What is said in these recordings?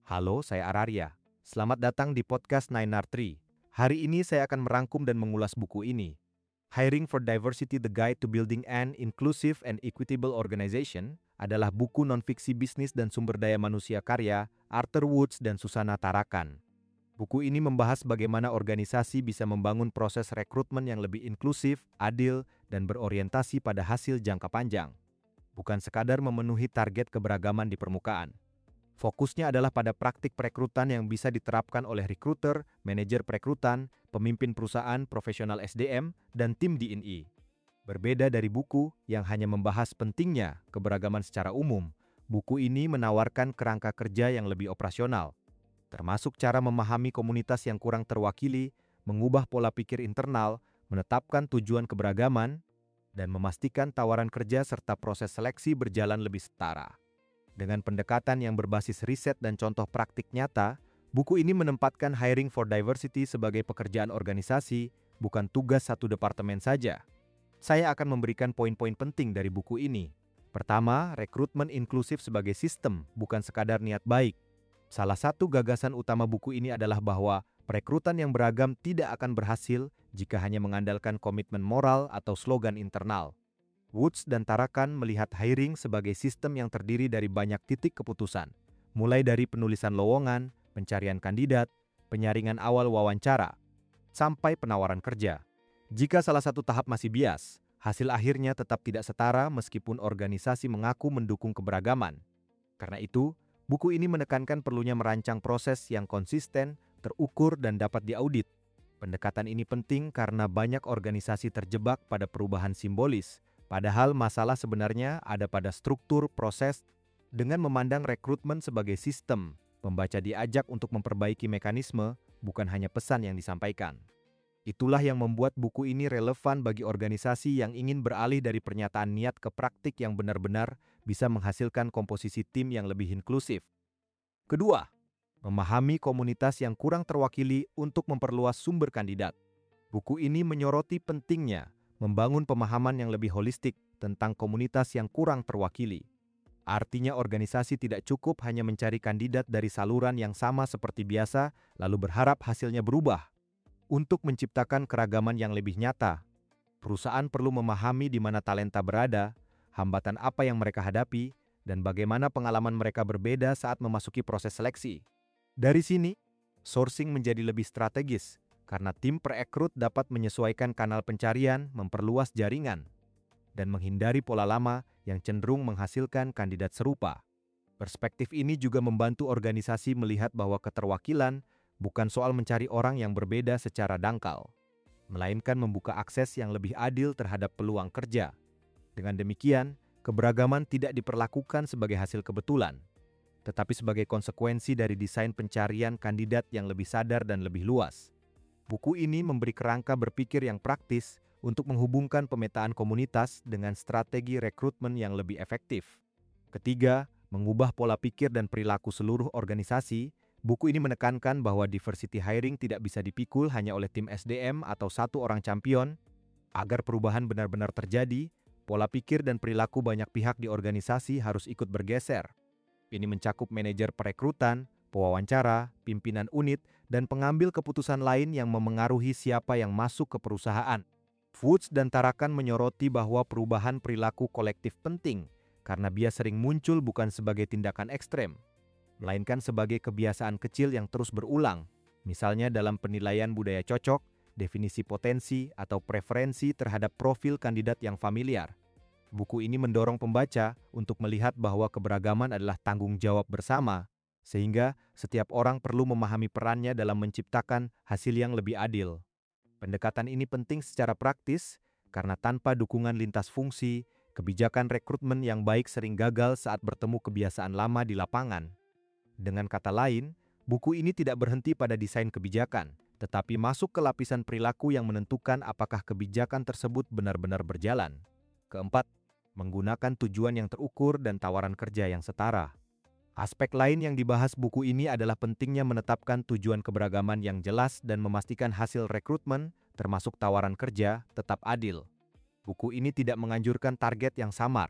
Halo, saya Araria. Selamat datang di podcast 9R3. Hari ini saya akan merangkum dan mengulas buku ini. Hiring for Diversity: The Guide to Building an Inclusive and Equitable Organization adalah buku nonfiksi bisnis dan sumber daya manusia karya Arthur Woods dan Susana Tarakan. Buku ini membahas bagaimana organisasi bisa membangun proses rekrutmen yang lebih inklusif, adil, dan berorientasi pada hasil jangka panjang, bukan sekadar memenuhi target keberagaman di permukaan. Fokusnya adalah pada praktik perekrutan yang bisa diterapkan oleh rekruter, manajer perekrutan, pemimpin perusahaan, profesional SDM, dan tim D&I. Berbeda dari buku yang hanya membahas pentingnya keberagaman secara umum, buku ini menawarkan kerangka kerja yang lebih operasional, termasuk cara memahami komunitas yang kurang terwakili, mengubah pola pikir internal, menetapkan tujuan keberagaman, dan memastikan tawaran kerja serta proses seleksi berjalan lebih setara. Dengan pendekatan yang berbasis riset dan contoh praktik nyata, buku ini menempatkan hiring for diversity sebagai pekerjaan organisasi, bukan tugas satu departemen saja. Saya akan memberikan poin-poin penting dari buku ini. Pertama, rekrutmen inklusif sebagai sistem, bukan sekadar niat baik. Salah satu gagasan utama buku ini adalah bahwa perekrutan yang beragam tidak akan berhasil jika hanya mengandalkan komitmen moral atau slogan internal. Woods dan Tarakan melihat hiring sebagai sistem yang terdiri dari banyak titik keputusan, mulai dari penulisan lowongan, pencarian kandidat, penyaringan awal wawancara, sampai penawaran kerja. Jika salah satu tahap masih bias, hasil akhirnya tetap tidak setara meskipun organisasi mengaku mendukung keberagaman. Karena itu, buku ini menekankan perlunya merancang proses yang konsisten, terukur, dan dapat diaudit. Pendekatan ini penting karena banyak organisasi terjebak pada perubahan simbolis, padahal masalah sebenarnya ada pada struktur proses. Dengan memandang rekrutmen sebagai sistem, pembaca diajak untuk memperbaiki mekanisme, bukan hanya pesan yang disampaikan. Itulah yang membuat buku ini relevan bagi organisasi yang ingin beralih dari pernyataan niat ke praktik yang benar-benar bisa menghasilkan komposisi tim yang lebih inklusif. Kedua, memahami komunitas yang kurang terwakili untuk memperluas sumber kandidat. Buku ini menyoroti pentingnya membangun pemahaman yang lebih holistik tentang komunitas yang kurang terwakili. Artinya organisasi tidak cukup hanya mencari kandidat dari saluran yang sama seperti biasa, lalu berharap hasilnya berubah. Untuk menciptakan keragaman yang lebih nyata, perusahaan perlu memahami di mana talenta berada, hambatan apa yang mereka hadapi, dan bagaimana pengalaman mereka berbeda saat memasuki proses seleksi. Dari sini, sourcing menjadi lebih strategis, karena tim perekrut dapat menyesuaikan kanal pencarian, memperluas jaringan, dan menghindari pola lama yang cenderung menghasilkan kandidat serupa. Perspektif ini juga membantu organisasi melihat bahwa keterwakilan bukan soal mencari orang yang berbeda secara dangkal, melainkan membuka akses yang lebih adil terhadap peluang kerja. Dengan demikian, keberagaman tidak diperlakukan sebagai hasil kebetulan, tetapi sebagai konsekuensi dari desain pencarian kandidat yang lebih sadar dan lebih luas. Buku ini memberi kerangka berpikir yang praktis untuk menghubungkan pemetaan komunitas dengan strategi rekrutmen yang lebih efektif. Ketiga, mengubah pola pikir dan perilaku seluruh organisasi. Buku ini menekankan bahwa diversity hiring tidak bisa dipikul hanya oleh tim SDM atau satu orang champion. Agar perubahan benar-benar terjadi, pola pikir dan perilaku banyak pihak di organisasi harus ikut bergeser. Ini mencakup manajer perekrutan, pewawancara, pimpinan unit, dan pengambil keputusan lain yang memengaruhi siapa yang masuk ke perusahaan. Woods dan Tarakan menyoroti bahwa perubahan perilaku kolektif penting karena bias sering muncul bukan sebagai tindakan ekstrem, melainkan sebagai kebiasaan kecil yang terus berulang, misalnya dalam penilaian budaya cocok, definisi potensi, atau preferensi terhadap profil kandidat yang familiar. Buku ini mendorong pembaca untuk melihat bahwa keberagaman adalah tanggung jawab bersama, sehingga setiap orang perlu memahami perannya dalam menciptakan hasil yang lebih adil. Pendekatan ini penting secara praktis karena tanpa dukungan lintas fungsi, kebijakan rekrutmen yang baik sering gagal saat bertemu kebiasaan lama di lapangan. Dengan kata lain, buku ini tidak berhenti pada desain kebijakan, tetapi masuk ke lapisan perilaku yang menentukan apakah kebijakan tersebut benar-benar berjalan. Keempat, menggunakan tujuan yang terukur dan tawaran kerja yang setara. Aspek lain yang dibahas buku ini adalah pentingnya menetapkan tujuan keberagaman yang jelas dan memastikan hasil rekrutmen, termasuk tawaran kerja, tetap adil. Buku ini tidak menganjurkan target yang samar,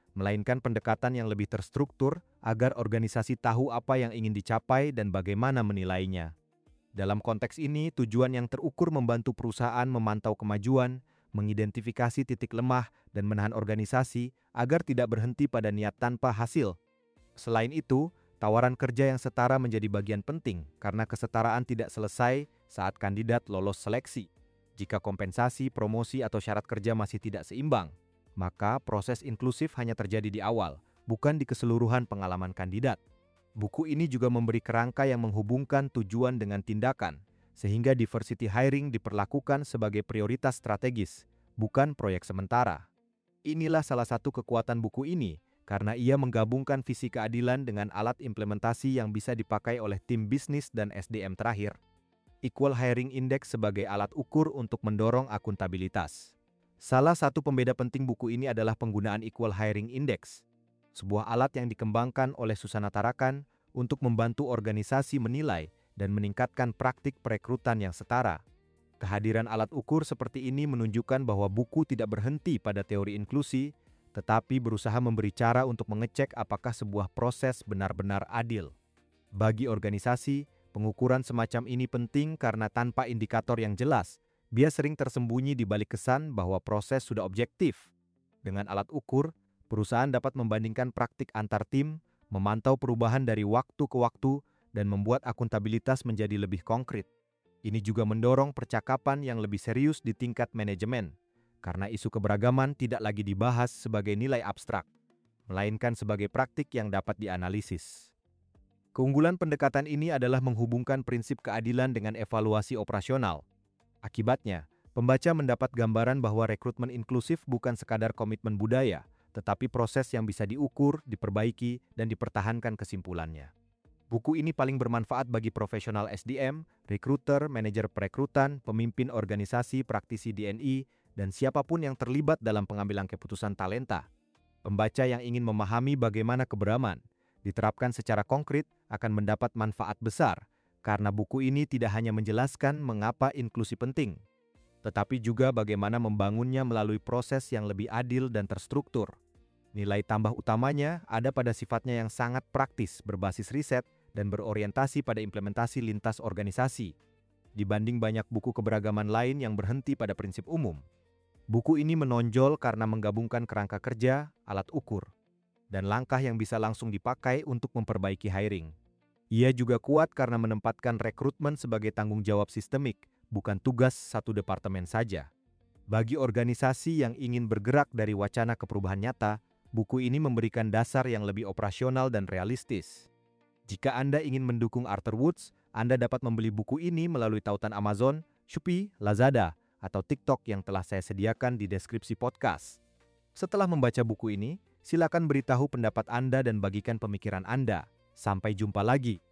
melainkan pendekatan yang lebih terstruktur agar organisasi tahu apa yang ingin dicapai dan bagaimana menilainya. Dalam konteks ini, tujuan yang terukur membantu perusahaan memantau kemajuan, mengidentifikasi titik lemah, dan menahan organisasi agar tidak berhenti pada niat tanpa hasil. Selain itu, tawaran kerja yang setara menjadi bagian penting karena kesetaraan tidak selesai saat kandidat lolos seleksi. Jika kompensasi, promosi, atau syarat kerja masih tidak seimbang, maka proses inklusif hanya terjadi di awal, bukan di keseluruhan pengalaman kandidat. Buku ini juga memberi kerangka yang menghubungkan tujuan dengan tindakan, sehingga diversity hiring diperlakukan sebagai prioritas strategis, bukan proyek sementara. Inilah salah satu kekuatan buku ini, karena ia menggabungkan visi keadilan dengan alat implementasi yang bisa dipakai oleh tim bisnis dan SDM terakhir. Equal Hiring Index sebagai alat ukur untuk mendorong akuntabilitas. Salah satu pembeda penting buku ini adalah penggunaan Equal Hiring Index, sebuah alat yang dikembangkan oleh Susana Tarakan untuk membantu organisasi menilai dan meningkatkan praktik perekrutan yang setara. Kehadiran alat ukur seperti ini menunjukkan bahwa buku tidak berhenti pada teori inklusi, tetapi berusaha memberi cara untuk mengecek apakah sebuah proses benar-benar adil. Bagi organisasi, pengukuran semacam ini penting karena tanpa indikator yang jelas, bias sering tersembunyi di balik kesan bahwa proses sudah objektif. Dengan alat ukur, perusahaan dapat membandingkan praktik antar tim, memantau perubahan dari waktu ke waktu, dan membuat akuntabilitas menjadi lebih konkret. Ini juga mendorong percakapan yang lebih serius di tingkat manajemen, karena isu keberagaman tidak lagi dibahas sebagai nilai abstrak, melainkan sebagai praktik yang dapat dianalisis. Keunggulan pendekatan ini adalah menghubungkan prinsip keadilan dengan evaluasi operasional. Akibatnya, pembaca mendapat gambaran bahwa rekrutmen inklusif bukan sekadar komitmen budaya, tetapi proses yang bisa diukur, diperbaiki, dan dipertahankan kesimpulannya. Buku ini paling bermanfaat bagi profesional SDM, rekruter, manajer perekrutan, pemimpin organisasi, praktisi DNI, dan siapapun yang terlibat dalam pengambilan keputusan talenta. Pembaca yang ingin memahami bagaimana keberagaman diterapkan secara konkret akan mendapat manfaat besar, karena buku ini tidak hanya menjelaskan mengapa inklusi penting, tetapi juga bagaimana membangunnya melalui proses yang lebih adil dan terstruktur. Nilai tambah utamanya ada pada sifatnya yang sangat praktis, berbasis riset, dan berorientasi pada implementasi lintas organisasi, dibanding banyak buku keberagaman lain yang berhenti pada prinsip umum. Buku ini menonjol karena menggabungkan kerangka kerja, alat ukur, dan langkah yang bisa langsung dipakai untuk memperbaiki hiring. Ia juga kuat karena menempatkan rekrutmen sebagai tanggung jawab sistemik, bukan tugas satu departemen saja. Bagi organisasi yang ingin bergerak dari wacana ke perubahan nyata, buku ini memberikan dasar yang lebih operasional dan realistis. Jika Anda ingin mendukung Arthur Woods, Anda dapat membeli buku ini melalui tautan Amazon, Shopee, Lazada, atau TikTok yang telah saya sediakan di deskripsi podcast. Setelah membaca buku ini, silakan beritahu pendapat Anda dan bagikan pemikiran Anda. Sampai jumpa lagi.